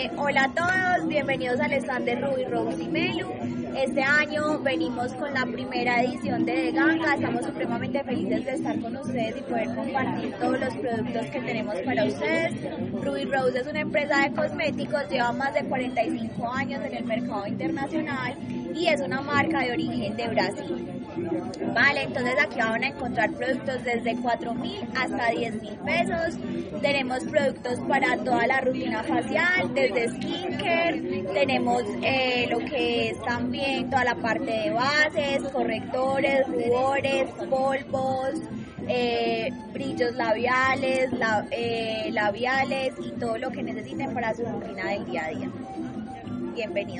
Hola a todos, bienvenidos al stand de Ruby Rose y Melu. Este año venimos con la primera edición de The Ganga. Estamos supremamente felices de estar con ustedes y poder compartir todos los productos que tenemos para ustedes. Ruby Rose es una empresa de cosméticos, lleva más de 45 años en el mercado internacional y es una marca de origen de Brasil. Vale, entonces aquí van a encontrar productos desde 4.000 hasta 10.000 pesos. Tenemos productos para toda la rutina facial, desde skincare. Tenemos lo que es también toda la parte de bases, correctores, rubores, polvos, brillos labiales, labiales y todo lo que necesiten para su rutina del día a día. Bienvenidos.